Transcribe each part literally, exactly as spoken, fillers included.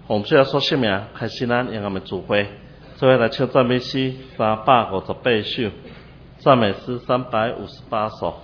奉主耶稣圣名，开始咱永暗的聚会。做伙来唱赞美诗三百五十八首，赞美诗三百五十八首。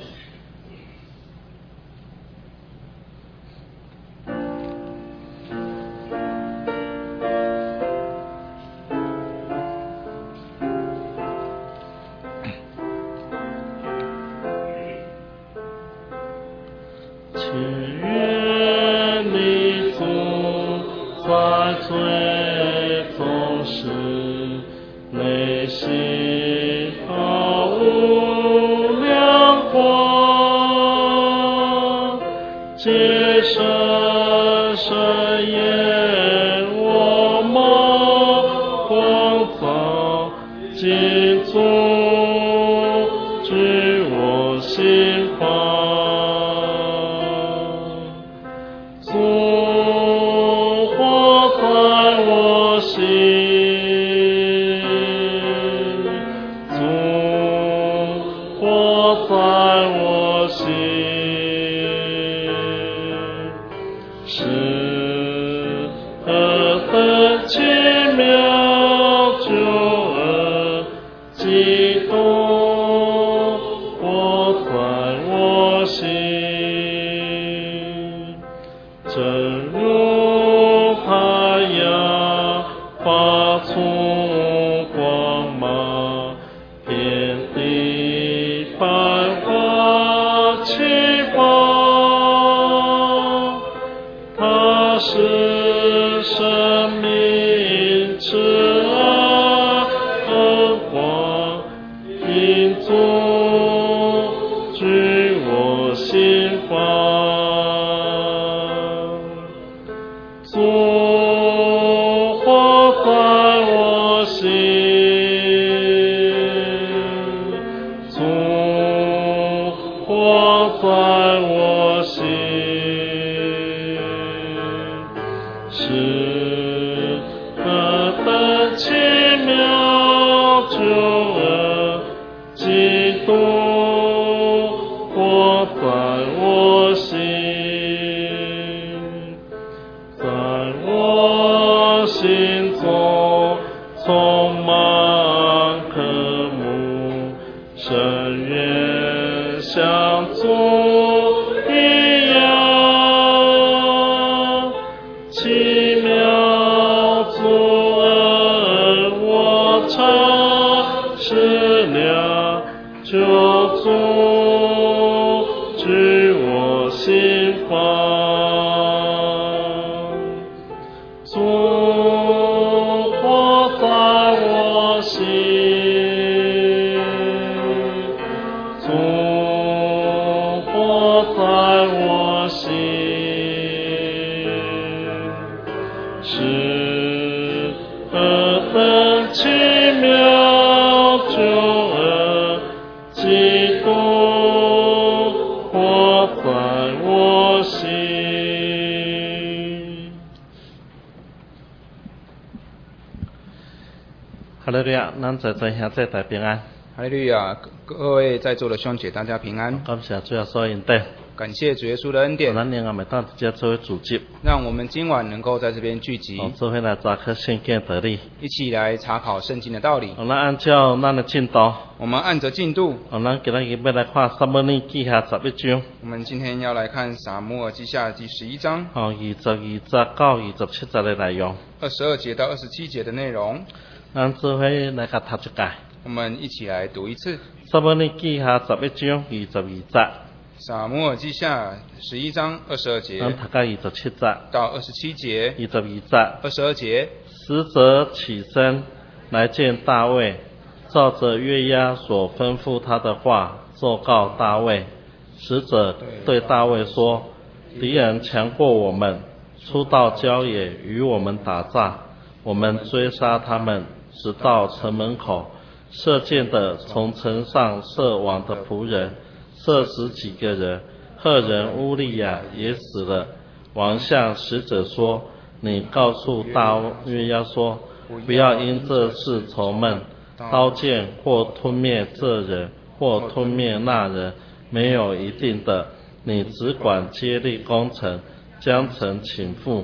哈利路亚，咱在座兄弟大平安。 哈利路亚，各位在座的兄姐，大家平安。 感谢主耶稣恩典， 感谢主耶稣的恩典。 咱让我们当直接做主集， 让我们今晚能够在这边聚集， 做伙来查考圣经道理， 一起来查考圣经的道理。 咱按照咱的进度， 我们按着进度， 咱今日要来看撒母耳记下十一章。 我们今天要来看撒母耳记下第十一章， 哦，二十二节到二十七节的内容， 二十二节到二十七节的内容。 咱做伙来甲读一解。 我们一起来读一次。 撒母耳记下十一章二十二节。 撒母耳记下十一章二十二节。 咱读到二十七节。 到二十七节。 二十二节。 二十二节。 使者起身来见大卫，照着约押所吩咐他的话，奏告大卫。使者对大卫说：敌人强过我们，出到郊野与我们打仗，我们追杀他们，直到城门口，射箭的从城上射王的仆人，射死几个人，赫人乌利亚也死了。王向使者说：你告诉大约押说，不要因这事愁闷，刀剑或吞灭这人，或吞灭那人，没有一定的，你只管接力攻城，将城倾覆，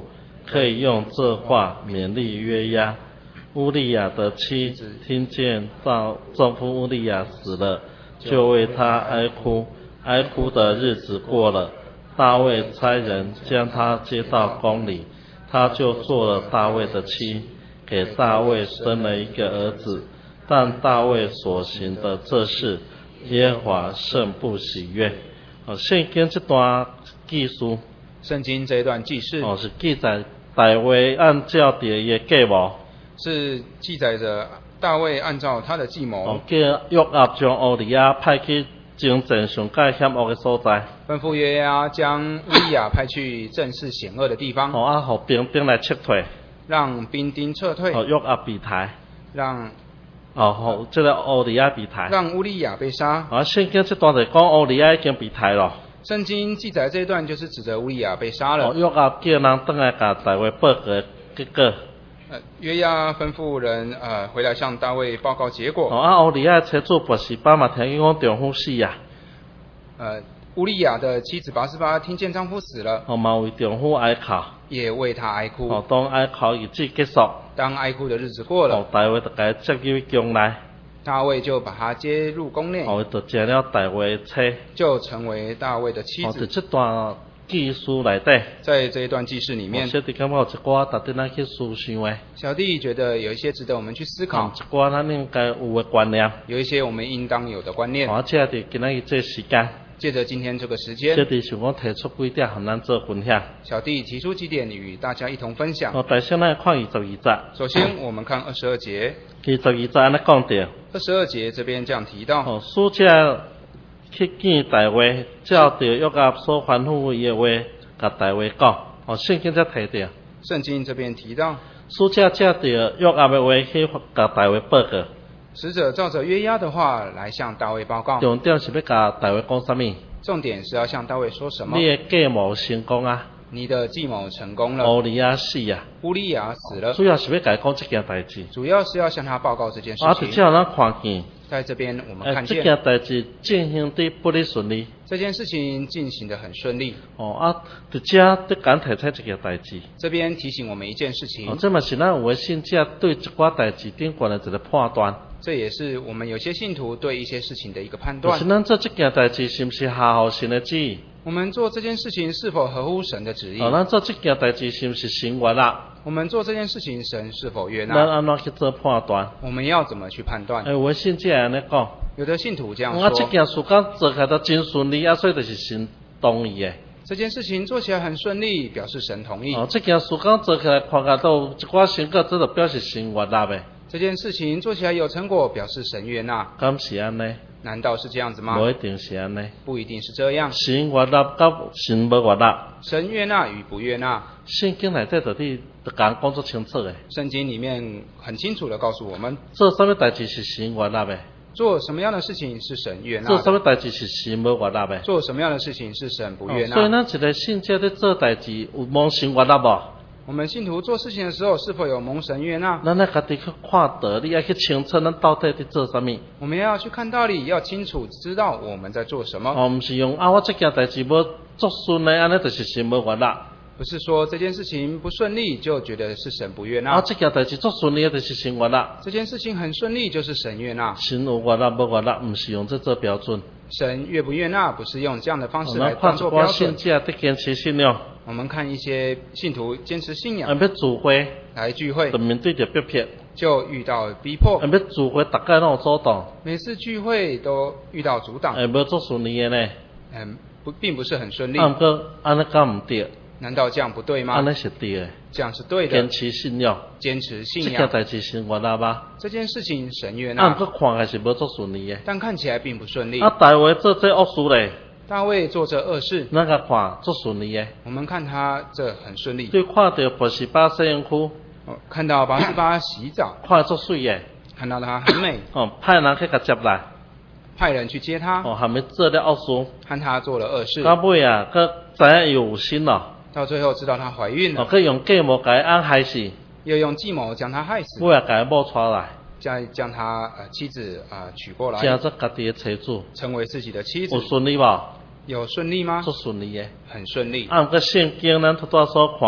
可以用这话勉励约押。乌利亚的妻子听见丈丈夫乌利亚死了，就为他哀哭，哀哭的日子过了，大卫差人将他接到宫里，他就做了大卫的妻，给大卫生了一个儿子。但大卫所行的这事，耶和华甚不喜悦。哦，圣经这段记述， 圣经这一段记事， 哦，是记载大卫按照着伊的计谋， 是记载着大卫按照他的计谋， 哦，叫约押将乌利亚派去征战上界险恶的所在， 吩咐约押将乌利亚派去正是险恶的地方， 哦，啊，互兵丁来撤退， 让兵丁撤退， 哦，约押被抬， 让哦，互这个乌利亚被抬， 让乌利亚被杀。 啊，圣经这段就讲乌利亚已经被抬了。 圣经记载这一段就是指着乌利亚被杀了。 哦，约押叫人回来甲大卫报告结果。 呃，约押吩咐人呃回来向大卫报告结果。 哦，啊，乌利亚妻子拔示巴嘛，听见讲丈夫死啊。 呃，乌利亚的妻子拔示巴听见丈夫死了， 哦，嘛为丈夫哀哭。 也为他哀哭。 哦，当哀哭日子结束， 当哀哭的日子过了， 哦，大卫就甲伊接入宫内。 大卫就把他接入宫内， 哦，就成了大卫的妻， 就成为大卫的妻子。 哦，在这段记述内底， 在这一段记事里面， 小弟感觉有一寡值得咱去思想的。 小弟觉得有一些值得我们去思考， 一寡咱应该有的观念， 有一些我们应当有的观念。 哦，借着今仔日这时间， 借着今天这个时间， 小弟想讲提出几点和咱做分享。 小弟提出几点与大家一同分享。 哦，首先咱看二十二节。 首先，我们看二十二节。 二十二节安尼讲到。 二十二节这边这样提到。 哦，使者去见大卫，照着约押所吩咐伊的话，甲大卫讲。哦，圣经才提到。 圣经这边提到。 使者照着约押的话去甲大卫报告。 使者照着约押的话来向大卫报告。 重点是要甲大卫讲啥物？ 重点是要向大卫说什么？ 你的计谋成功啊！ 你的计谋成功了。 乌利亚死啊！ 乌利亚死了。 主要是要甲伊讲这件代志。 主要是要向他报告这件事情。 啊，直接让咱看见。 在这边我们看见。 这件代志进行得不哩顺利。 这件事情进行得很顺利。 哦啊，直接得敢提出这件代志。 这边提醒我们一件事情。 哦，这嘛是咱有的信者对一寡代志顶悬的一个判断。 这也是我们有些信徒对一些事情的一个判断。 就是咱做这件代志是不是合乎神的旨意？ 我们做这件事情是否合乎神的旨意？ 哦，咱做这件代志是不是神悦纳？ 我们做这件事情，神是否悦纳？ 咱安怎去做判断？ 我们要怎么去判断？ 哎，有的信者安尼讲。 有的信徒这样说。 啊，这件事刚做起来都真顺利，啊，所以就是神同意的。 这件事情做起来很顺利，表示神同意。 哦，这件事刚做起来看起来都有一寡成果，这就表示神悦纳的。 这件事情做起来有成果，表示神悦纳。 敢是安尼？ 难道是这样子吗？ 不一定是安尼。 不一定是这样。 神悦纳甲神无悦纳。 神悦纳与不悦纳。 圣经内底就伫就讲讲作清楚的。 圣经里面很清楚的告诉我们， 做什么代志是神悦纳的。 做什么样的事情是神悦纳的？ 做什么代志是神无悦纳的？ 做什么样的事情是神不悦纳？ 哦、所以咱一个信者在做代志有蒙神悦纳无？ 我们信徒做事情的时候是否有蒙神悦纳？ 咱要家己去看道理，要去清楚咱到底在做什么。 我们要去看道理，要清楚知道我们在做什么。 哦，不是用啊，我这件代志无做顺的，安尼就是神无悦纳。 不是说这件事情不顺利就觉得是神不悦纳。 啊，这件代志做顺利就是神悦纳。 这件事情很顺利就是神悦纳。 神有悦纳无悦纳，不是用这做标准。 神悦不悦纳，不是用这样的方式来当做标准。 我们看一寡信者在坚持信仰。 我们看一些信徒坚持信仰。 啊，要聚会。 来聚会。 就面对着逼迫。 就遇到逼迫。 啊，要聚会，大家拢有阻挡。 每次聚会都遇到阻挡。 哎，无做顺利的呢。 嗯，不，并不是很顺利。 啊，不过安尼敢唔对？ 难道这样不对吗？ 安尼是对的。 这样是对的。 坚持信仰。 坚持信仰。 这件代志神悦纳吧？ 这件事情神悦纳。 啊，不过看还是无做顺利的。 但看起来并不顺利。 啊，大卫做这恶事嘞。 大卫做这恶事。 那个看做顺利的。 我们看他这很顺利。 对，看到拔示巴洗身躯。 哦，看到拔示巴洗澡。 看做水的。 看到他很美。 哦，派人去甲接来。 派人去接他。 哦，还没做了恶事。 和他做了恶事。 到尾啊，佮知影有心了。 到最后知道她怀孕了。 哦，佮用计谋甲伊安害死。 又用计谋将她害死。 尾啊，甲伊某带来。 再将他呃妻子啊、呃、娶过来。 嫁做家己的妻子。 成为自己的妻子。 有顺利无？ 有顺利吗？ 做顺利的。 很顺利。 啊，毋过圣经咱拄拄所看。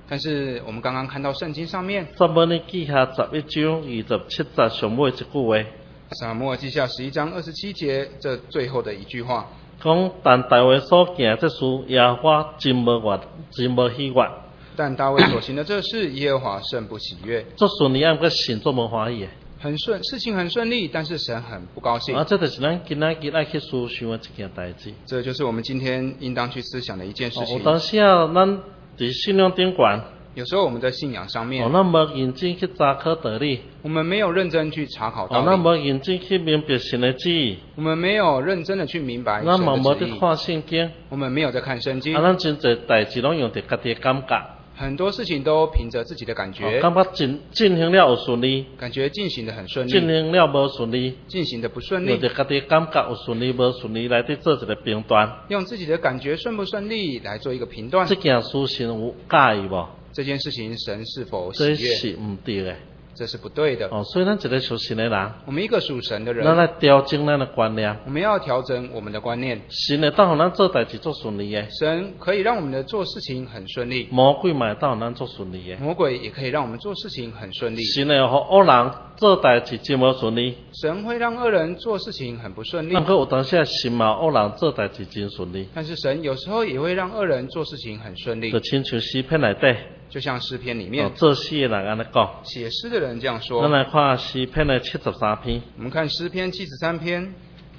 但是我们刚刚看到圣经上面， 撒母耳記下十一章二十七節上尾一句話， 撒母耳記下十一章二十七節這最後的一句話， 講但大衛所行這事，耶和華真無悅，真無喜悅。 但大衛所行的這事，耶和華甚不喜悅。 做順利，按個神做無歡喜嘅。 很順，事情很順利，但是神很不高興。 啊，這就是咱今仔日愛去思想的一件代志。 這就是我們今天應當去思想的一件事情。 有當時啊，咱在信仰頂懸， 有時候我們在信仰上面， 哦，咱無認真去查考道理， 我們沒有認真去查考道哦，咱理， 無認真去明白神的旨意， 我們沒有認真的去明白咱神的旨意， 嘛無在看聖經， 我們沒有在看聖經啊，，咱真濟代志攏用着家己的感覺， 很多事情都憑着自己的感哦， 覺， 感覺進進行了有順利， 感覺進行的很順進利， 行了無順利， 進行的不順利， 用着家己的感覺有順利無順利來去做一個評斷。 用自己的感覺順不順利來做一個評斷這。件事情有介意無？ 這件事情神是否喜這悅？ 是毋對的。 這是不對的。 哦，所以咱一個屬神的人， 我們一個屬神的咱人， 來調整咱的觀念。 我們要調整我們的觀念。 神會當互咱做代志做順利的， 神可以讓我們的做事情很順利， 魔鬼嘛會當互咱做順利的。 魔鬼也可以讓我們做事情很順利。 神會互惡人做代志真無順利， 神會讓惡人做事情很不順利但，佢有當時神嘛惡人做代志真順利。 但是神有時候也會讓惡人做事情很順利就。親像詩篇內底， 就像詩篇裡哦面， 做詩的人安尼講。 寫詩的人這樣咱說。 來看詩篇的七十三篇， 我們看詩篇七十三篇，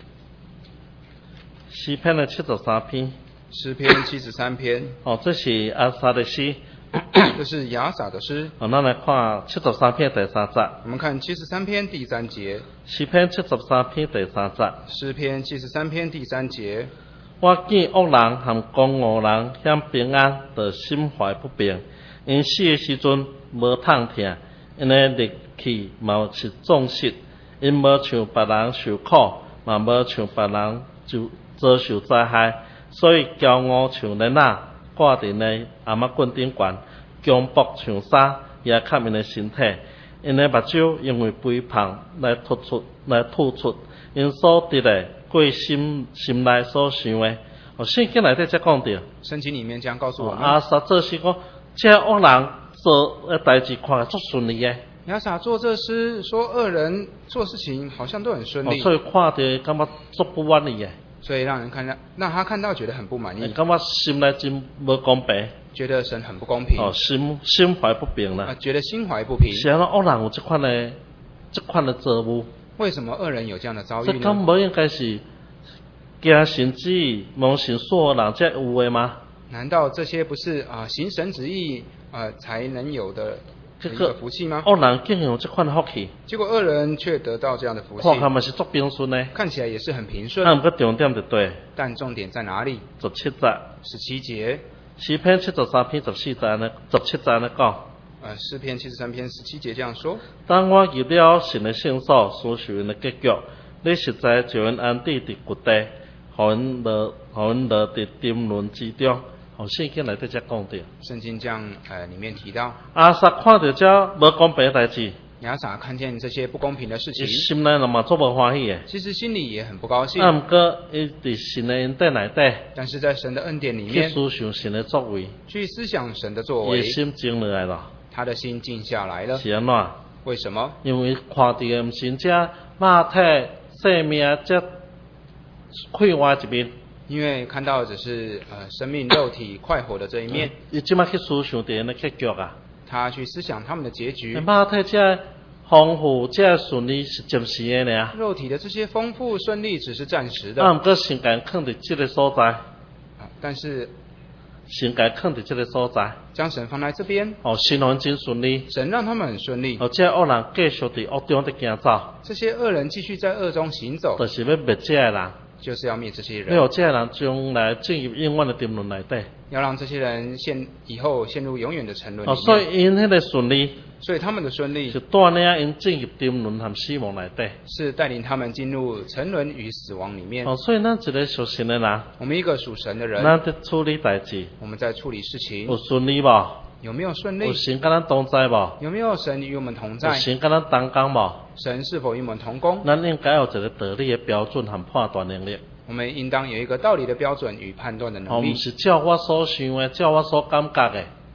詩篇的七十三篇， 詩篇七十三篇， 哦，這是亞薩的詩。 這是亞薩的詩。 哦，咱來看七十三篇第三節， 我們看七十三篇第三節， 詩篇七十三篇第三節。 詩篇七十三篇第三節。 我見惡人和公惡人享平安，就心懷不平。因死的時陣無痛疼，因的力氣嘛是壯實。因無像別人受苦，嘛無像別人就遭受災害。所以驕傲像人仔掛佇呢阿媽棍頂懸，強暴像沙也吸因的身體。因的目睭因為肥胖來突出來吐出，因所得的過心心內所想的。哦，聖經內底才講到， 聖經裡面這樣告訴我們， 亞薩做詩講，這惡人做誒代志看足順利嘅， 亞薩做這詩說惡人做事情好像都很順哦， 利， 所以看到感覺足不滿意嘅， 所以讓人看到，讓他看到覺得很不滿意， 感覺心內真無公平， 覺得神很不公平， 哦，心心懷不平啊， 啦。 覺得心懷不平。 是安怎惡人有這款嘅這款嘅作務？ 為什麼惡人有這樣的遭這遇呢？ 敢無應該是行神旨意、蒙神所有人才有嘅嗎？ 難道這些不是啊、呃、行神旨意啊、呃、才能有的一個福氣嗎？ 惡人竟然有這款福氣， 結果惡人卻得到這樣的福氣， 看他們是足平順嘅， 看起來也是很平順。 但毋過重點就對， 但重點在哪裡？ 十七節。 十七節， 詩篇七十三篇十四節呢，十七節呢講： 呃，詩篇七十三篇十七節這樣說： 當我入了神的聖所，思想因的結局，你實在叫人安置佇谷地，互因落，互因落佇沉淪之中。哦，聖經內底才講到， 聖經這樣呃裡面提到， 亞薩看到這無公平的代志， 亞薩看見這些不公平的事情伊，心內嘛足無歡喜嘅。 其實心裡也很不高啊， 興。 毋過伊佇神的恩典內底但是在神的恩典裡去面， 思想神的作為， 去思想神的作為伊的，心靜落來了。 他的心靜下來了。 是安怎？ 為什麼？ 因為看到嘅毋是這肉體生命這快活一面。 因為看到只是呃生命肉體快活的這一面， 伊即馬去思想啲人嘅結局啊， 他去思想他們的結局。 肉體這豐富、這順利是暫時嘅呢， 肉體的這些豐富順利只是暫時的， 啊，毋過神間囥佇即個所在， 啊但是神間囥佇即個所在， 將神放在這邊， 哦，神環真順利， 神讓他們很順利。 哦，這惡人繼續佇惡中佇行走， 這些惡人繼續在惡中行走， 就是要滅這個人， 就是要滅這些要互人， 這個人將來進入永遠的沉淪內底。 要讓這些人陷以後陷入永遠的沉淪哦， 裡所面。 以因迄個順利所以他們的順利是帶領因進入沉淪和死亡內底。 是帶領他們進入沉淪與死亡裡面。 哦，所以咱一個屬神的人， 我們一個屬神的人， 咱在處理代志我們在處理事情有順利無？ 有沒有順有利？ 神跟咱同在無？ 有沒有神與我們同有在？ 神跟咱同工無？ 神是否與我們同工？ 咱應該有一個道理的標準和判斷能力。 我們應當有一個道理的標準與判斷的哦， 能力毋，是照我所想的，照我所感覺的。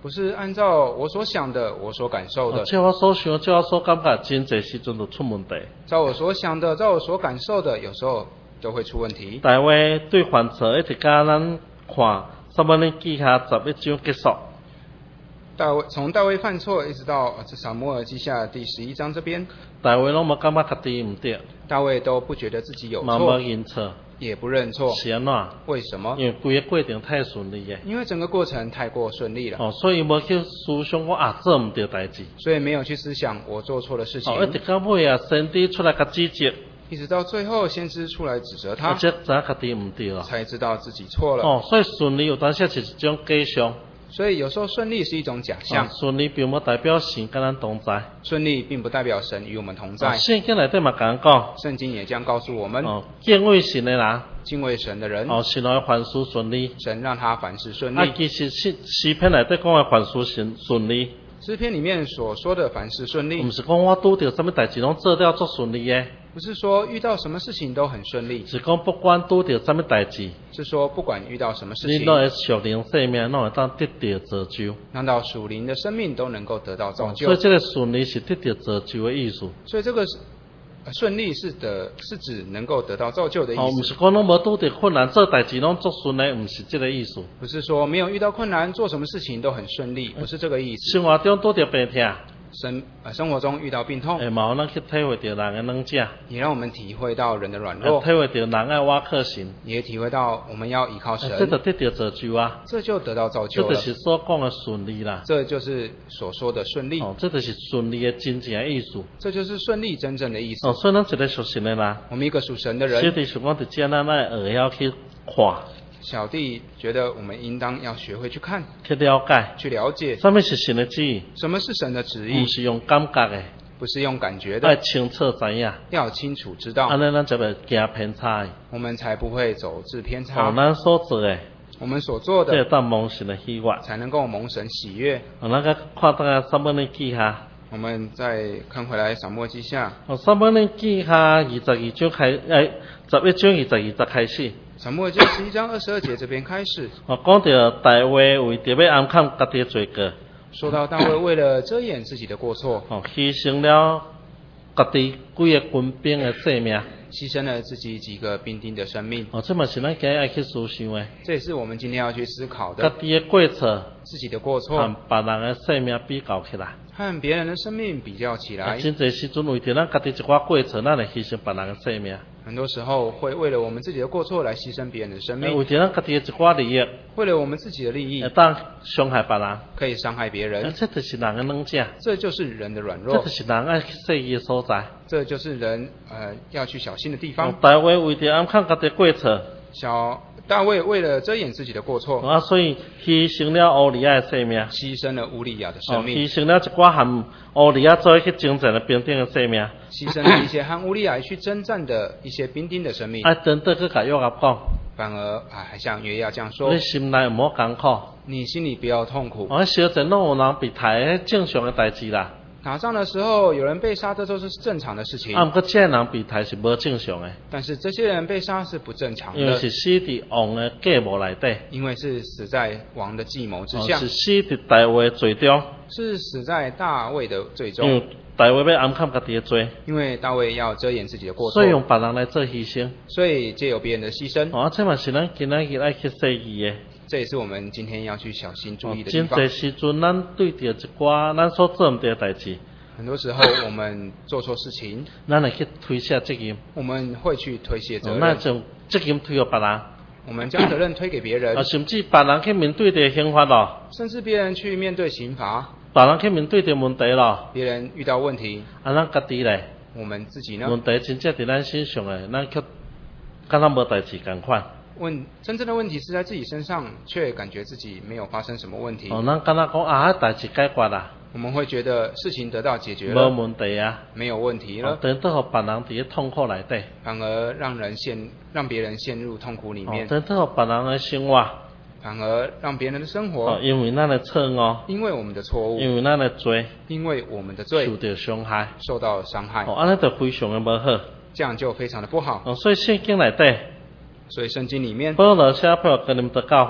不是按照我所想的，我所感受的。 照我所想，照我所感觉，真侪时阵就出问题。 照我所想的，照我所感受的，有时候都会出问题。 大卫对犯错一直甲咱看撒母耳记下十一章结束。 大卫从大卫犯错一直到这撒母耳记下第十一章这边， 大卫拢无感觉家己唔对， 大卫都不觉得自己有嘛错， 无认错， 也不认错。 是安怎？ 为什么？ 因为规个过程太顺利嘅。 因为整个过程太过顺利了。 哦，所以无去思想我啊做唔对代志。 所以没有去思想我做错了事情。 哦，一直到尾啊，先知出来甲指责。 一直到最后，先知出来指责他， 才知家己唔对了， 才知道自己错了。 哦，所以顺利有当时是一种假象。 所以有时候顺利是一种假象。 哦、顺利并不代表神跟咱同在。 顺利并不代表神与我们同在。 哦、圣经内底嘛讲讲。 圣经也这样告诉我们。 哦，敬畏神的人。 敬畏神的人。 哦，神会凡事顺利。 神让他凡事顺利。 啊，其实诗诗篇内底讲的凡事顺顺利。 诗篇里面所说的凡事顺利， 不是讲我拄到什么代志拢做了足顺利的。 不是说遇到什么事情都很顺利， 是讲不管拄到什么代志， 是说不管遇到什么事情， 你拢会属灵生命，拢会当得到造就， 让到属灵的生命都能够得到造就。 所以这个顺利是得到造就的意思。 所以这个顺利是的，是指能够得到造就的意思。 哦，不是讲拢无拄到困难，做代志拢足顺利，不是这个意思。 不是说没有遇到困难，做什么事情都很顺利，不是这个意思。 生活中拄到病痛。 生呃生活中遇到病痛， 诶，嘛有咱去体会到人的软弱， 也让我们体会到人的软弱， 体会到人爱挖靠神， 也体会到我们要依靠神， 这就得到造就啊， 这就得到造就了， 这就是所讲的顺利啦， 这就是所说的顺利， 哦，这就是顺利的真正的意思， 这就是顺利真正的意思。 哦，所以咱一个属神的人， 我们一个属神的人， 小弟想讲，就只咱爱学晓去看。 小弟觉得我们应当要学会去看、 去了解、 去了解， 什么是神的旨意？ 什么是神的旨意？ 不是用感觉的， 不是用感觉的， 要清楚知影， 要清楚知道， 安尼咱才袂行偏差， 我们才不会走至偏差。 哦，咱所做的， 我们所做的， 这当蒙神的喜悦， 才能够蒙神喜悦。 哦，咱个看到啊，撒母耳记下。 我们再看回来撒母耳记下。 哦，撒母耳记下二十二章开，诶，十一章二十二节开始。 撒母耳记十一章二十二节这边开始。 哦，讲到大卫为着要暗藏家己的罪过。 说到大卫为了遮掩自己的过错， 哦，牺牲了家己几个军兵的性命。 牺牲了自己几个兵丁的生命。 哦，这嘛是咱今日爱去思想的。 这也是我们今天要去思考的。 家己的过错， 自己的过错， 和别人的生命比较起来， 和别人的生命比较起来， 真侪时阵为着咱家己一寡过错，咱来牺牲别人的生命。 很多时候会为了我们自己的过错来牺牲别人的生命， 为着咱家己的一寡利益， 为了我们自己的利益， 会当伤害别人， 可以伤害别人。 这就是人的软弱， 这就是人的软弱， 这就是人爱去注意的所在， 这就是人呃要去小心的地方。 大卫为着暗藏家己过错， 小大卫为了遮掩自己的过错， 啊，所以牺牲了乌利亚的生命， 牺牲了乌利亚的生命， 哦、牺牲了一寡和乌利亚做去征战的兵丁的生命， 牺牲了一些和乌利亚去征战的一些兵丁的生命。 啊，真的去甲约押讲， 反而啊还像约押这样说： 你心内唔好艰苦， 你心里不要痛苦。 我小阵拢有人被杀，正常的代志啦。 打仗的时候有人被杀，这都是正常的事情。 啊，不过这人被杀是无正常的。 但是这些人被杀是不正常的， 因为是死伫王的计谋内底。 因为是死在王的计谋之下。 哦、是死伫大卫的罪中。 是死在大卫的罪中。 因为大卫要暗藏家己的罪。 因为大卫要遮掩自己的过错。 所以用别人来做牺牲。 所以借由别人的牺牲。 哦，这嘛是咱今仔日爱去注意的。 这也是我们今天要去小心注意的地方。 真侪时阵，咱对着一寡咱所做唔对的代志。 很多时候我们做错事情， 咱会去推卸责任， 我们会去推卸责任， 那将责任推给别人， 我们将责任推给别人， 啊，甚至别人去面对的刑罚咯， 甚至别人去面对刑罚， 别人去面对的问题咯， 别人遇到问题， 啊，咱家己咧， 我们自己呢？ 问题真正伫咱身上诶，咱却敢若无代志共款。 问真正的问题是在自己身上，却感觉自己没有发生什么问题。 哦，咱敢若讲啊，代志解决啦。 我们会觉得事情得到解决了， 没问题啊， 没有问题了， 哦、等到别人伫痛苦内底， 反而让人陷让别人陷入痛苦里面， 哦、等到别人的生活， 反而让别人的生活， 哦、因为咱的错误， 因为我们的错误， 因为咱的罪， 因为我们的罪受到伤害， 受到伤害， 哦，安尼就非常的不好， 这样就非常的不好。 哦，所以圣经内底， 所以圣经里面， 保罗写俾哥林多教会。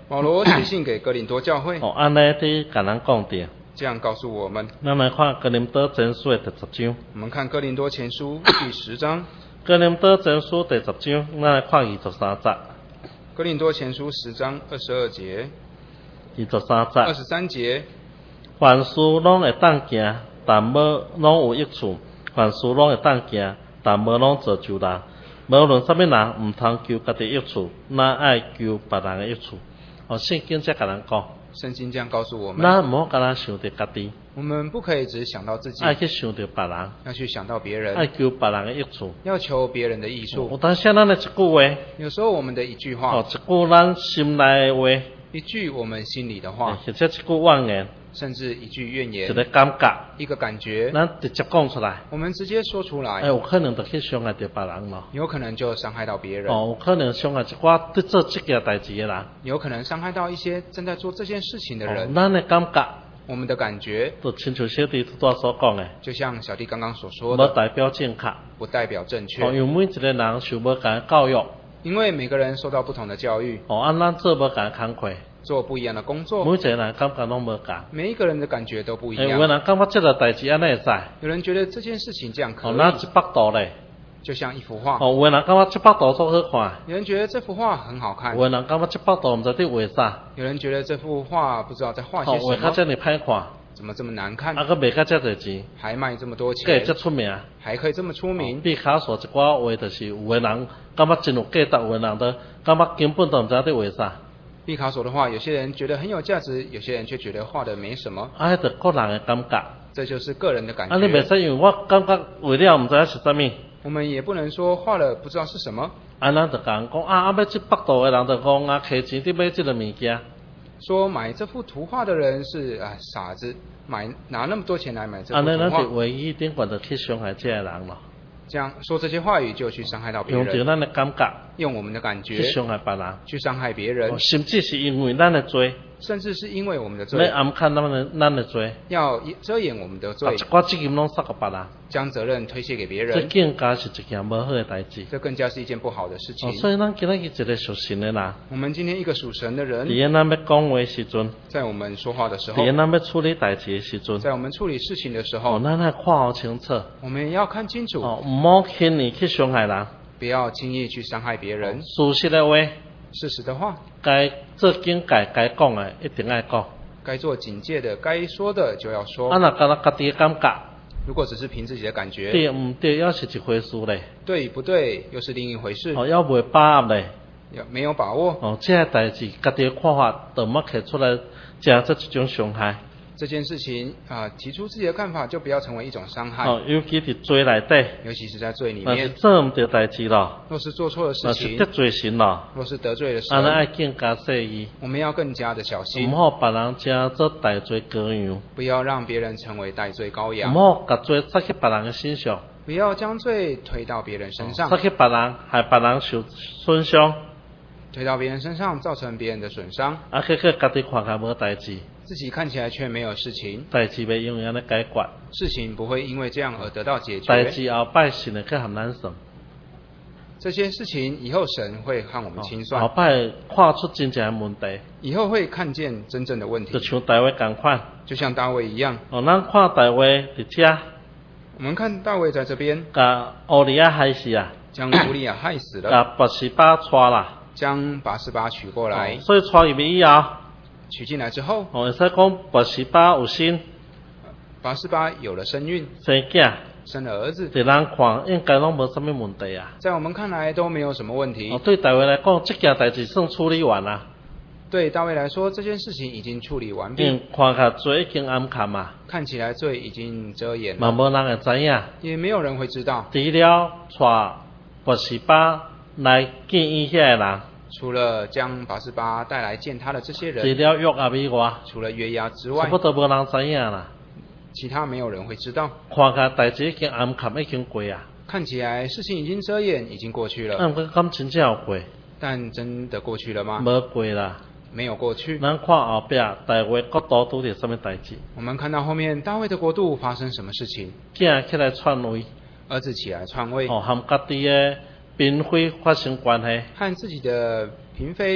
保罗写信给哥林多教会， 哦，安尼伫甲咱讲着。 这样告诉我们。 咱来看哥林多前书的第十章。 我们看哥林多前书第十章。 哥林多前书第十章，咱来看二十三节。 哥林多前书十章二十二节。 二十三节。 二十三节。 凡事拢会当行，但无拢有益处；凡事拢会当行，但无拢造就人。无论啥物人，毋通求家己益处，哪爱求别人的益处。哦，圣经才甲咱讲。 圣经这样告诉我们， 咱唔好干那想着家己， 我们不可以只想到自己， 爱去想着别人， 要去想到别人， 爱求别人的益处， 要求别人的益处。 有当时咱的一句话， 有时候我们的一句话， 哦，一句咱心内的话， 一句我们心里的话， 或者一句妄言， 甚至一句怨言， 一个感觉， 一个感觉， 咱直接讲出来， 我们直接说出来， 哎，有可能就去伤害到别人咯， 有可能就伤害到别人， 哦，有可能伤害一寡在做这件代志的人， 有可能伤害到一些正在做这件事情的人。 哦，咱的感觉， 我们的感觉， 就亲像小弟拄所讲的， 就像小弟刚刚所说的， 无代表正确， 不代表正确。 哦，因为每一个人受无共教育， 因为每个人受到不同的教育， 哦，按咱做无共工课。 做不一样的工作， 每一个人感觉拢无共， 每一个人的感觉都不一样。 有个人感觉这个代志安尼会使， 有人觉得这件事情这样可以， 哦，那一百度咧， 就像一幅画。 哦，有个人感觉这百度足好看， 有人觉得这幅画很好看， 有个人感觉这百度唔知伫画啥， 有人觉得这幅画不知道在画些哦， 什么， 画甲这么歹看， 怎么这么难看？ 啊，佮卖甲这多钱， 还卖这么多计钱， 这出名， 还可以这么出名。 毕卡索一寡画就是有个人感觉真有价值，有个人都感觉根本都唔知伫画啥。 毕卡索的画，有些人觉得很有价值，有些人却觉得画的没什么。 啊，迄个个人的感觉， 这就是个人的感觉。 啊，你袂使因为我感觉画了唔知影是啥物。 我们也不能说画了不知道是什么。 啊，咱就讲讲啊，啊要这百度的人就讲啊，摕钱去买这个物件。 说买这幅图画的人是啊傻子，买拿那么多钱来买这幅图画。啊，咱咱就唯一顶管就去伤害这个人咯。 这样说这些话语就去伤害到别人， 用着咱的感觉， 用我们的感觉去伤害别人， 去伤害别人， 哦，甚至是因为咱的罪， 甚至是因为我们的罪， 要暗看咱的咱的罪， 要遮掩我们的罪， 把一寡责任拢撒给别人， 将责任推卸给别人， 这更加是一件无好的代志， 这更加是一件不好的事情。 哦，所以咱今日一个属神的人， 我们今天一个属神的人， 伫咱要讲话时阵， 在我们说话的时候， 伫咱要处理代志的时阵， 在我们处理事情的时候， 哦，咱要看好清楚， 我们也要看清楚， 哦，唔好轻易去伤害人， 不要轻易去伤害别人。 事实的话， 事实的话， 该做警戒该讲的一定爱讲， 该做警戒的该说的就要说。 啊，若干咱家己的感觉， 如果只是凭自己的感觉， 对唔对，又是一回事嘞。 对不对，又是另一回事。 哦，要未把握嘞， 要没有把握。 哦，这个代志家己的看法，就莫摕出来，加这一种伤害。 这件事情啊、呃，提出自己的看法，就不要成为一种伤害。 哦，尤其伫罪内底， 尤其是在罪里若是面， 做唔对代志咯， 若是做错了事情， 若是得罪神咯， 若是得罪了神， 安尼爱更加细意， 我们要更加的小心， 唔好别人加做代罪羔羊， 不要让别人成为代罪羔羊， 唔好甲罪撒去别人的身上， 不要将罪推到别人身上， 撒去别人害别人受损伤， 推到别人身上造成别人的损伤， 啊，结果家己看起来无代志， 自己看起来却没有事情， 代志袂永远的解决， 事情不会因为这样而得到解决， 代志后摆神会去含咱算。 这些事情以后神会和我们清算， 后摆看出真正的问题， 以后会看见真正的问题， 就像大卫共款。 就像大卫一样。 哦，咱看大卫伫遮， 我们看大卫在这边， 甲乌利亚害死啊， 将乌利亚害死了， 甲拔示巴带啦， 将拔示巴娶过来， 哦所以带入去以后， 娶进来之后， 哦，会使讲拔示巴有心拔示巴有了身孕， 生囝， 生了儿子， 伫咱看应该拢无啥物问题啊。 在我们看来都没有什么问题。 哦，对大卫来讲，这件代志算处理完啦， 对大卫来说，这件事情已经处理完毕， 因看起来罪已经暗藏啊， 看起来罪已经遮掩嘛了， 无人会知影。 也没有人会知道。 除了带拔示巴来见伊遐个人， 除了将拔示巴带来见他的这些除人， 了约阿米外， 除了约押之差外， 不多无人知影啦。 其他没有人会知道。 看起来代志已经暗藏，已经过啊。 看起来事情已经遮掩，已经过去了， 啊，毋过敢真正有过？ 但真的过去了吗？ 无过啦。 没有过去。 咱看后壁大卫国度拄着什么代志？ 我们看到后面大卫的国度发生什么事情？ 囝起来篡位， 儿子起来篡位， 哦，和家己的嫔妃发生关系， 和自己的嫔妃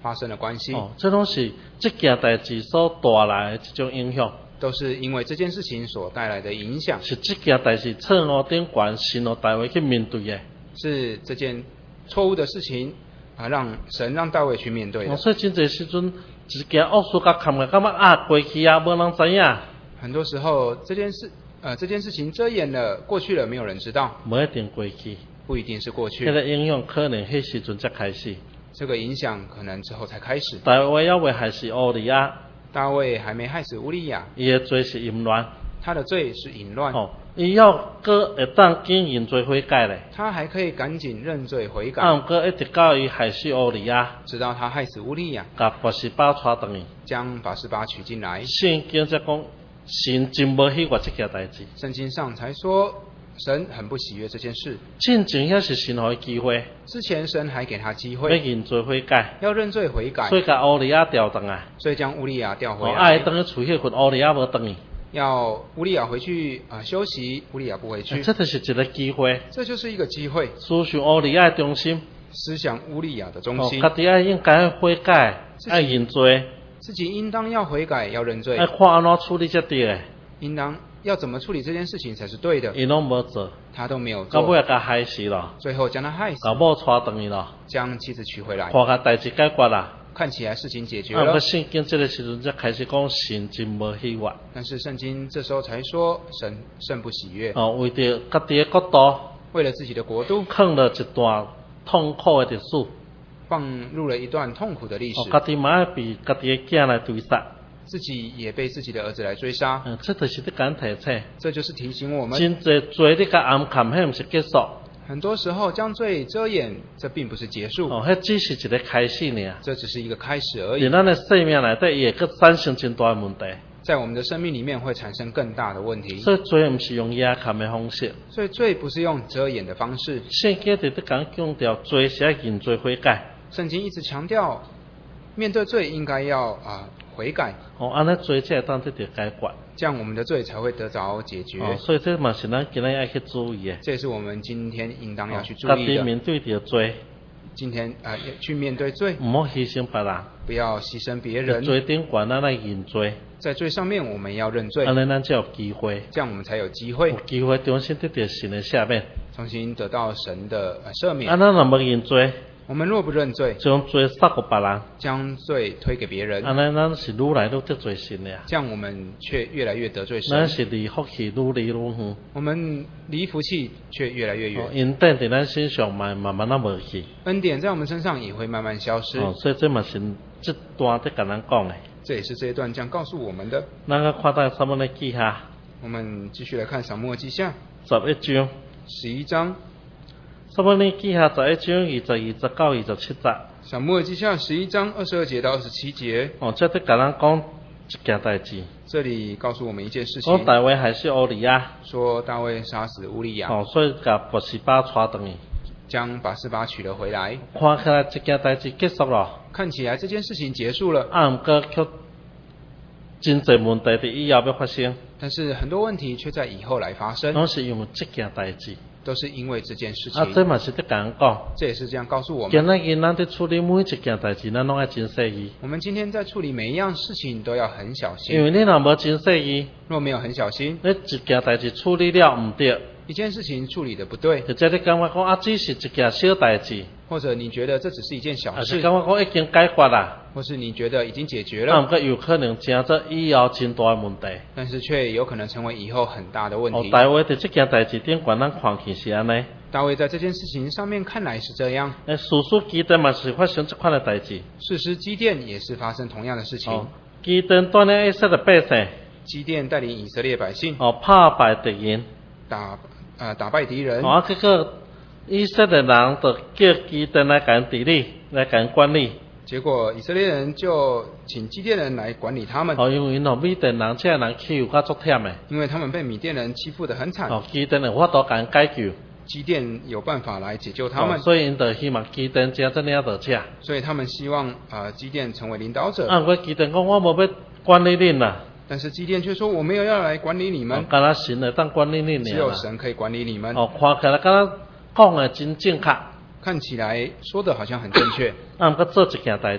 发生了关系。 哦，这拢是这件代志所带来的一种影响。 都是因为这件事情所带来的影响。 是这件代志错误顶悬神和大卫去面对的。 是这件错误的事情啊，让神让大卫去面对的。 哦，所以真侪时阵，一件恶事甲看个感觉啊，过去啊，无人知影。 很多时候这件事呃这件事情遮掩了，过去了，没有人知道。 不一定过去。 不一定是过去。 这个影响可能迄时阵才开始。 这个影响可能之后才开始。 大卫要为还是乌利亚。 大卫还没害死乌利亚。 伊的罪是淫乱。 他的罪是淫乱。 哦，伊要搁会当经认罪悔改咧。 他还可以赶紧认罪悔改。 啊，毋过一直到伊害死乌利亚。 直到他害死乌利亚。 甲拔示巴带转去。 将拔示巴娶进来。 圣经才讲，神真无喜悦这件代志。 圣经上才说。神很不喜悦这件事。 进前也是神给他机会。 之前神还给他机会。 要认罪悔改。 要认罪悔改。 所以将乌利亚调转来。 所以将乌利亚调回来。 哦，爱等去厝迄份乌利亚无等去。 要乌利亚回去啊、呃、休息，乌利亚不回去。 这就是一个机会。 这就是一个机会。 思想乌利亚的中心。 思想乌利亚的中心。 哦，家己爱应该悔改，爱认罪。 自己应当要悔改，要认罪。 爱看安怎处理才对的。 应当要怎么处理这件事情才是对的。 伊拢无做， 他都没有做。 到尾甲害死了。 最后将他害死。 把某带转去了。 将妻子娶回来。 看甲代志解决啦。 看起来事情解决了。 啊，不圣经这个时阵才开始讲神真无喜悦。 但是圣经这时候才说神甚不喜悦。 哦，为着家己的国度， 为了自己的国度， 放了一段痛苦的历史， 放入了一段痛苦的历史。 哦，家己嘛要被家己的囝来追杀。 自己也被自己的儿子来追杀。 嗯，这就是在讲提醒。 这就是提醒我们。 真侪罪你甲暗藏，迄毋是结束。 很多时候将罪遮掩，这并不是结束。 哦，迄只是一个开始尔。 这只是一个开始而已。 在咱的生命内底，也会产生真大的问题。 在我们的生命里面会产生更大的问题。 所以罪毋是用掩藏的方式。 所以罪不是用遮掩的方式。 圣经直直讲强调，罪是要认罪悔改。 圣经一直强调，面对罪应该要啊、呃、悔改。 哦，安尼罪才会当得到解决。 这样我们的罪才会得着解决。 哦，所以这嘛是咱今日要去注意的。 这也是我们今天应当要去注意的。 家己面对着罪。 今天啊、呃，去面对罪。 唔好牺牲别人。 不要牺牲别人。 罪顶悬咱来认罪。 在罪上面我们要认罪。 安尼咱才有机会。 这样我们才有机会。 有机会重新得到神的赦免。 重新得到神的、呃、赦免。 啊，咱若无认罪。 我们若不认罪， 将罪撒给别人， 将罪推给别人， 安尼咱是愈来愈得罪神的。 这样我们却越来越得罪神。 咱是离福气愈离愈远。 我们离福气却越来越远。 恩典在咱身上慢慢慢无去。 恩典在我们身上也会慢慢消失。 哦，所以这嘛是这段在跟咱讲的。 这也是这一段将告诉我们的。 咱个看到撒母耳记下。 我们继续来看撒母耳记下十一章。 十一章。 撒母耳记下十一章二十、二十九、二十七节。 撒母耳记下十一章二十二节到二十七节。 哦，这在跟咱讲一件代志。 这里告诉我们一件事情。 说大卫还是乌利亚。 说大卫杀死乌利亚。 哦，所以甲拔示巴带转去。 将拔示巴娶了回来。 看起来这件代志结束了。 看起来这件事情结束了。 啊，毋过却真侪问题伫以后要发生。 但是很多问题却在以后来发生。 拢是因为这件代志。 都是因为这件事情。 啊，这嘛是在讲讲。 这也是这样告诉我们。 今日咱在处理每一件代志，咱拢要真细意。 我们今天在处理每一样事情都要很小心。 因为你若无真细意， 若没有很小心， 你一件代志处理了唔对， 一件事情处理的不对， 或者你感觉讲啊，只是一件小代志， 或者你觉得这只是一件小事， 还是感觉讲已经解决啦， 或是你觉得已经解决那了， 毋过有可能成做以后真大的问题。 但是却有可能成为以后很大的问题。 哦，大卫伫这件代志顶悬，咱看起是安尼。 大卫在这件事情上面看来是这样。 诶，士师基甸嘛是发生这款的代志。 士师基甸也是发生同样的事情。 哦，基甸带领以色列百姓。 基甸带领以色列百姓。 哦，打败敌人。 打呃打败敌人。 哦，结果以色列人就叫基甸来甲治理，来甲管理。 结果以色列人就请基甸人来管理他们。 哦，因为喏，缅甸人这人欺负较足忝的。 因为他们被缅甸人欺负得很惨。 哦，基甸有法度甲解救。 基甸有办法来解救他们。 哦，所以因就希望基甸加这领导者。 所以他们希望啊、呃、基甸成为领导者。 啊，我基甸讲我无要管理恁啦。 但是基甸却说我没有要来管理你们。 哦，敢若神会当管理恁尔。 只有神可以管理你们。 哦，看起来敢若讲的真正确。 看起来说的好像很正确。 啊，毋过做一件代志。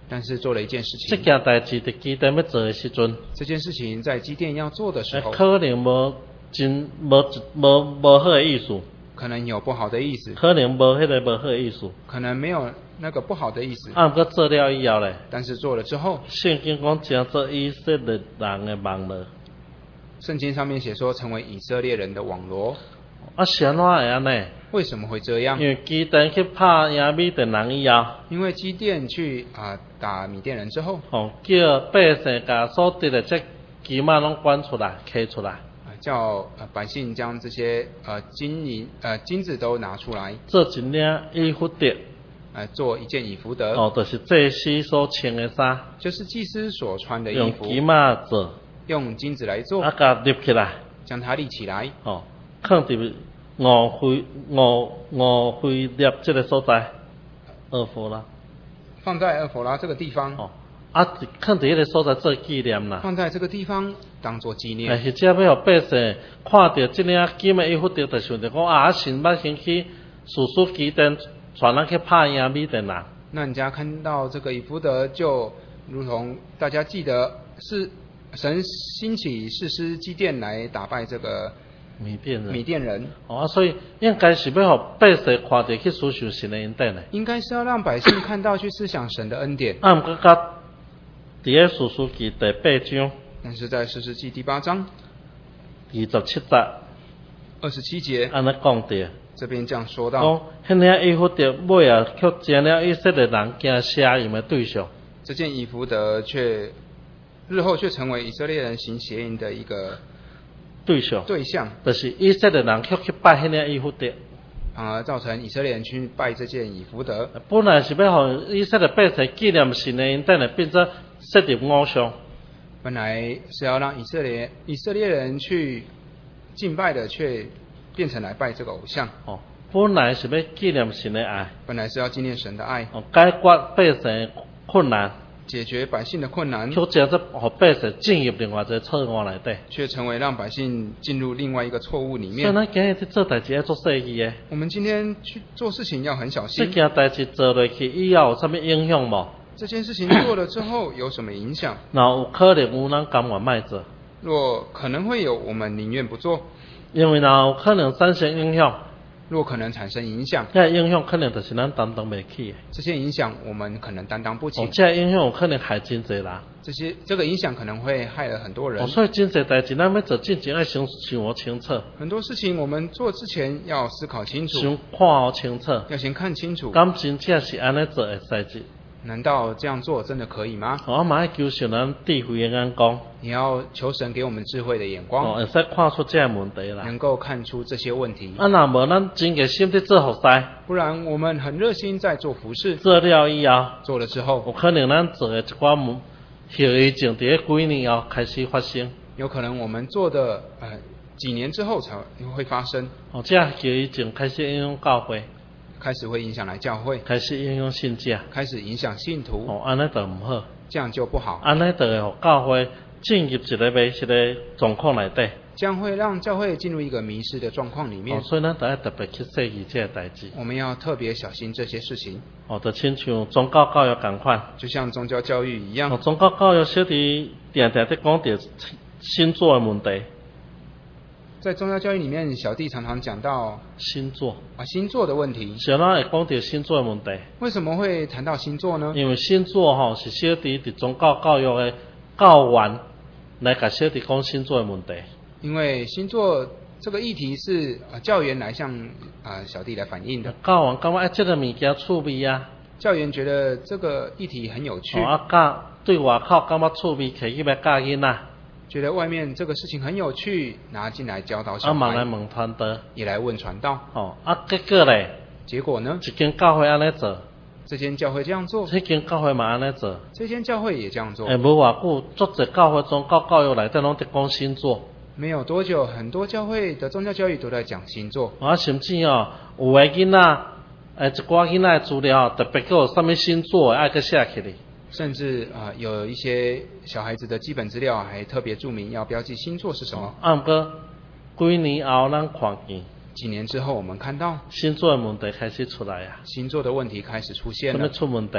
但是做了一件事这情， 件代志伫基甸要做的时阵， 这件事情在基甸要做的时候， 可能无真无无无好的意思， 可能有不好的意思， 可能无迄个无好的意思。 可能没有那个不好的意思， 啊，毋过做了以后咧， 但是做了之后， 圣经讲将做以色列人的网络。 圣经上面写说成为以色列人的网罗。 啊，是安怎会安尼？ 为什么会这样？ 因为基甸去拍赢米甸人以后， 因为基甸去啊、呃、打米甸人之后， 吼、叫百姓甲所得的这金仔拢管出来，摕出来， 啊叫呃百姓将这些呃金银呃金子都拿出来， 做一领衣服得， 呃做一件以弗得， 哦，就是祭司所穿的衫， 就是祭司所穿的衣服， 用金仔做， 用金子来做， 啊，甲立起来， 将它立起来， 哦，放伫五灰五五灰粒这个所在，二佛啦， 放在厄弗拉这个地方， 哦，啊，放伫迄个所在做纪念啦。 放在这个地方当做纪哎， 念。 或者要互百姓看到即领金的衣服着，就想着讲啊，神捌先去数数基甸，传人去拍赢米甸人。 那人家看到这个以弗得，就如同大家记得是神兴起士师基甸来打败这个米甸人， 米甸人， 哦，所以应该是要互百姓看到去思想神的恩典的。 应该是要让百姓看到去思想神的恩典。 啊，毋过甲伫咧数数记第八章但是在士师记第八章二十七节二十七节安尼讲着， 这边这样说到， 讲迄领衣服着尾啊，却成了以色列人惊邪淫的对象。 这件以弗得却日后却成为以色列人行邪淫的一个对象， 对象， 就是以色列人却去拜迄领衣服着。 反而造成以色列人去拜这件以弗得。 本来是要互以色列百姓纪念神的恩典的，变做设立偶像。 本来是要让以色列以色列人去敬拜的，却变成来拜这个偶像。 哦，本来是要纪念神的爱， 本来是要纪念神的爱， 哦，解决百姓的困难， 解决百姓的困难， 却将这互百姓进入另外一个错误内底。 却成为让百姓进入另外一个错误里所以面。 咱今日做代志要做细意的， 我们今天去做事情要很小这心。 件代志做落去以后有啥物影响无？ 这件事情做了之后有什么影响？ 然后有可能有人甘愿卖做， 若可能会有，我们宁愿不做； 因为然后有可能产生影响， 若可能产生影响， 这个影响可能就是咱担当袂起的。 这些影响我们可能担当不起。 哦，这个影响有可能害真侪人。 这些这个影响可能会害了很多人。 哦，所以真侪代志，咱要做之前要先想好清楚， 很多事情我们做之前要思考清楚， 先看好清楚， 要先看清楚。 敢真正是安尼做的代志。 难道这样做真的可以吗？ 我嘛要求上咱智慧的眼光， 你要求神给我们智慧的眼哦， 光， 会使看出这个问题来。 能够看出这些问题。 啊，若无咱真个心伫做服侍， 不然我们很热心在做服饰， 做了以后， 做了之有后， 可能咱做的一寡后遗症伫咧几年后开始发生。 有可能我们做的呃几年之后才会发生， 哦，这后遗症开始影响教会， 开始会影响来教会， 开始影响信者。 开始影响信徒， 哦，安尼就毋好， 这样就不好， 安尼就会互教会进入一个迷失的状况内底。 这样会让教会进入一个迷失的状况里面哦，。所以咱就要特别去设计这个代志。 我们要特别小心这些事情， 哦，就亲像宗教教育共款。 就像宗教教育一样。 哦，宗教教育小弟定定伫讲着星座的问题。 在宗教教育里面，小弟常常讲到星座， 啊星座的问题。 小咱会讲着星座的问题， 为什么会谈到星座呢？ 因为星座吼是小弟伫宗教教育的教员来甲小弟讲星座的问题。 因为星座这个议题是呃教员来向啊、呃、小弟来反映的。 教员感觉哎，这个物件趣味啊， 教员觉得这个议题很有趣， 哦啊教对外口感觉趣味，摕去要教囡仔， 觉得外面这个事情很有趣，拿进来教导小啊嘛来孩， 问传道， 也来问传道。 哦啊结果咧， 结果呢， 一间教会安尼做， 这间教会这样做， 这间教会嘛安尼做， 这间教会也这样做。 诶无偌久，足侪教会宗教教育内底拢伫讲星座。 没有多久，很多教会的宗教教育都在讲星座， 啊，甚至哦，有个囡仔，诶，一寡囡仔的资料特别有啥物星座的爱去写起哩。 甚至啊、呃有一些小孩子的基本资料还特别注明要标记星座是什么。 啊，毋过几年后咱看见几年之后，我们看到星座的问题开始出来啊， 星座的问题开始出现什么了。 出问题？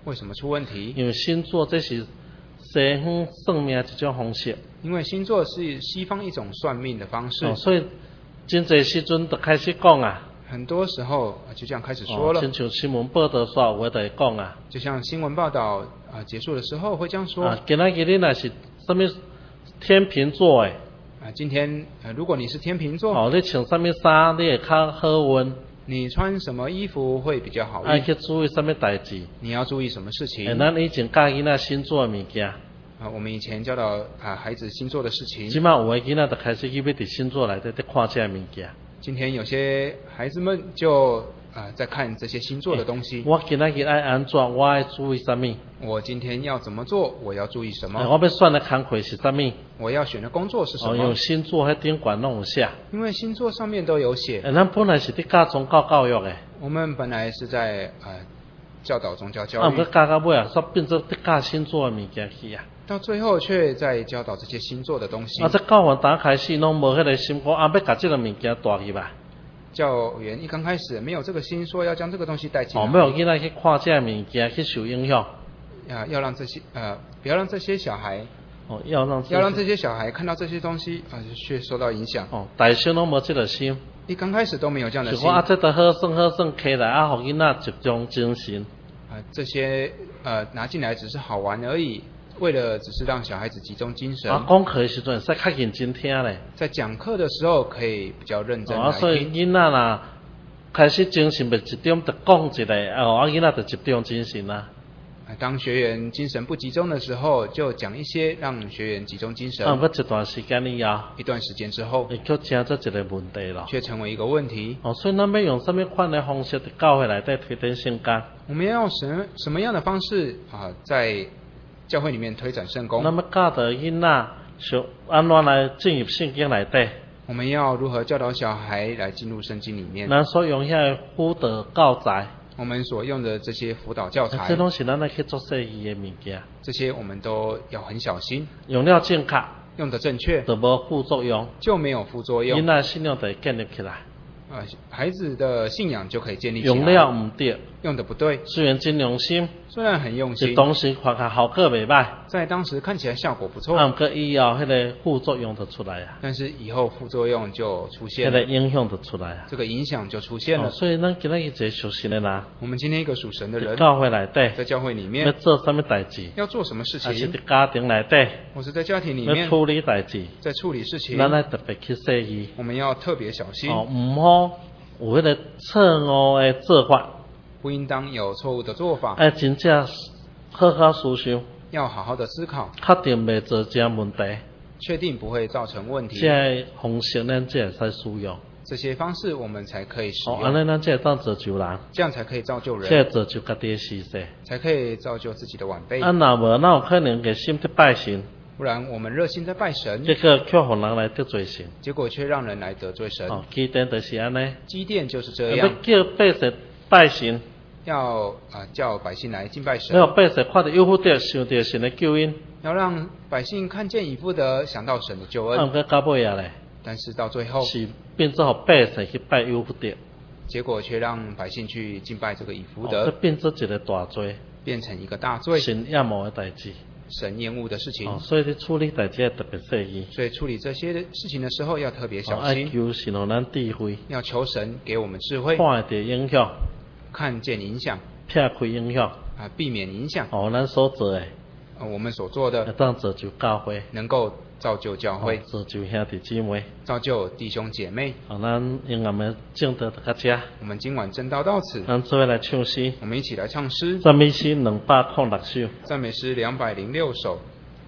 为什么出问题？ 因为星座这是西方算命一种方式。 因为星座是西方一种算命的方式， 哦、所以真侪时阵就开始讲啊。 很多时候就这样开始说了。 哦，亲像新闻报道说有话就会讲啊。 就像新闻报道啊、呃、结束的时候会这样说。 啊，今仔日你若是什么天秤座诶。 啊，今天呃如果你是天秤座， 哦，你穿什么衫你会较好运。 你穿什么衣服会比较好运？ 爱去注意什么代志？ 你要注意什么事情？ 诶，咱以前教囡仔星座的物件。 啊，我们以前教导啊孩子星座的事情。 即马有的囡仔就开始去要伫星座内底伫看这物件。 今天有些孩子们就啊、呃、在看这些星座的东西。 我今仔日爱安怎？我爱注意什么？ 我今天要怎么做？我要注意什么？ 我要选的工课是什么？ 我要选的工作是什么？ 哦，用星座喺顶管弄有写。 因为星座上面都有写。 诶，咱本来是伫教宗教教育诶。 我们本来是在呃教导宗教教育。 啊，不过教到尾啊，煞变做伫教星座的物件去啊。 到最后却在教导这些星座的东西。 啊，这教完打开始拢无迄个心讲，啊，要甲这个物件带去吧。 教员一刚开始没有这个心，说要将这个东西带进来。 哦，没有囡仔去看这物件去受影响。 啊，要让这些呃，不要让这些小孩。 哦，要让要让这些小孩看到这些东西啊，却受到影响。 哦，大小拢无这个心。 一刚开始都没有这样的心。 就讲啊，这个好算好算起来啊，互囡仔集中精神。 啊，这些呃拿进来只是好玩而已。为了只是让小孩子集中精神。 啊，讲课的时阵使较认真听咧。 在讲课的时候可以比较认真来听。 啊，所以囡仔啦开始精神不集中，就讲一个，哦，啊囡仔就集中精神啦。 当学员精神不集中的时候，就讲一些让学员集中精神。 啊，不一段时间以后， 一段时间之后， 会就成做一个问题咯。 却成为一个问题。 哦，所以咱要用什么款的方式在教会内底推展圣工？ 我们要用什什么样的方式啊，在教会里面推展圣工？ 那么教导囡仔，想安怎来进入圣经内底？ 我们要如何教导小孩来进入圣经里面？ 咱所用遐辅导教材， 我们所用的这些辅导教材， 这拢是咱来去做设计的物件。 这些我们都要很小心。 用了正确， 用的正确， 就无副作用， 就没有副作用。 囡仔信仰就会建立起来。 啊，孩子的信仰就可以建立起来。 用了唔对， 用的不对， 虽然真用心， 虽然很用心， 当时看看效果袂歹， 在当时看起来效果不错， 啊，不过以后迄个副作用就出来啊。 但是以后副作用就出现了， 迄个影响就出来啊。 这个影响就出现了。 哦、所以咱今日一个属神的人， 我们今天一个属神的人， 教会内底， 在教会里面要做什么代志？ 要做什么事情？ 还是在家庭内底， 或是在家庭里面要处理代志， 在处理事情， 咱来特别去注意。 我们要特别小心， 哦，唔好有迄个错误的做法， 不应当有错误的做法。 哎，真正好好思想， 要好好的思考， 确定袂做这问题， 确定不会造成问题。 这方式咱才会使使用。 这些方式我们才可以使用。 哦，安尼咱才会当造就人， 这样才可以造就人， 才会造就家己的时势， 才可以造就自己的晚辈。 啊，若无，哪有可能个心去拜神？ 不然我们热心在拜神， 结果却互人来得罪神， 结果却让人来得罪神。 哦，基甸就是安尼， 基甸就是这要样， 叫百姓拜神， 要啊、呃、叫百姓来敬拜神， 要百姓看到有福德，想到神的救恩， 要让百姓看见以福德，想到神的救啊， 恩。 不过到尾啊咧， 但是到最后是变做互百姓去拜有福德， 结果却让百姓去敬拜这个以福哦，这德， 变做一个大罪， 变成一个大罪， 神厌恶的代志。 神厌恶的事情。 哦，所以你处理代志要特别注意。 所以处理这些事情的时候要特别哦，爱小心， 求神互咱智慧， 要求神给我们智慧， 看会到影响， 看见影响撇开影响。 啊，避免影响。 哦，咱所做的， 呃我们所做要的当造就教会， 能够造就教会， 哦造就兄弟姊妹。 造就弟兄姐妹。 好，咱因俺们正德就到这， 我们今晚正道到此， 咱做伙来唱诗， 我们一起来唱诗， 赞美诗两百零六首。 赞美诗两百零六首。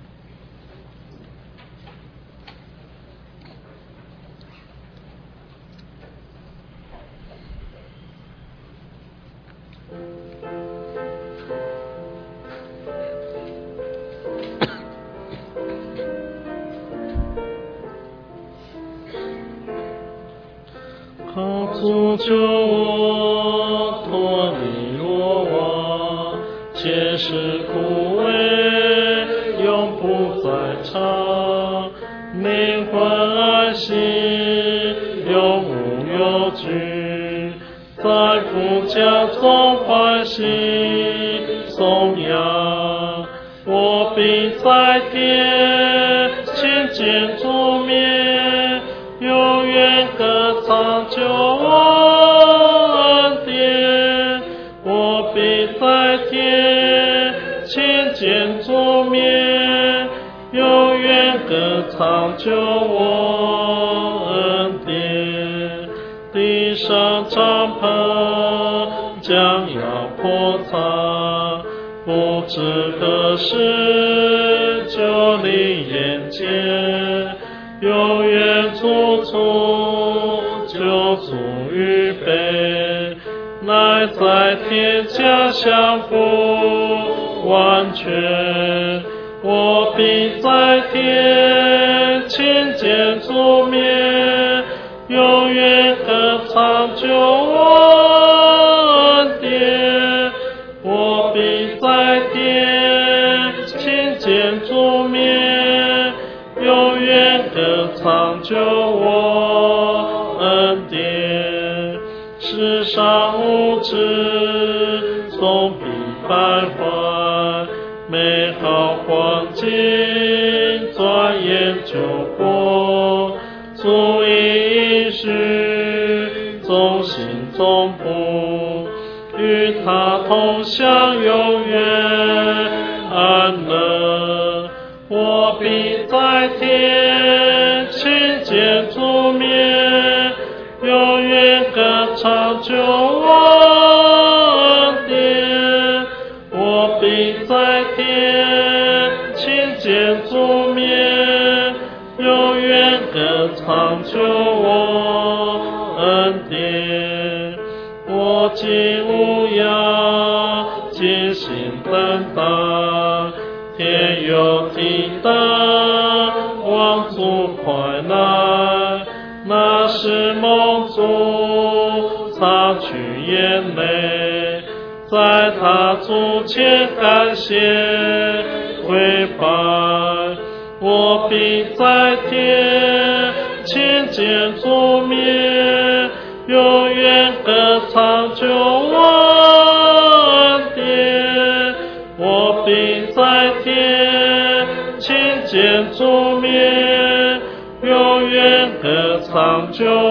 靠主救我，脱离落网，前世枯萎，永不再长。灵魂爱惜，永无忧惧，在父家中欢喜，颂歌唱救我恩典，我必在天亲见主面，永远歌唱救我恩典。地上帐篷将要破碎，不知何时就临眼前，永远处处救主预备，乃在天家相互完全。我必在天亲见主面，永远歌唱救我恩典。我必在天亲见主面，永远歌唱救我恩典。世上物质总必败坏，美好环境转眼就过，主应许众心中不与他同享永远安乐。我必在天亲见主面，永远歌唱救我恩典。我必在天亲见主面，永远歌唱救我恩典。我今无恙，尽心等待，天有地等，望主快来。那是梦主擦去眼泪，在他主前感谢跪拜。我必在天亲见主面，永远歌唱救我恩典。我必在天亲见主面，永远歌唱救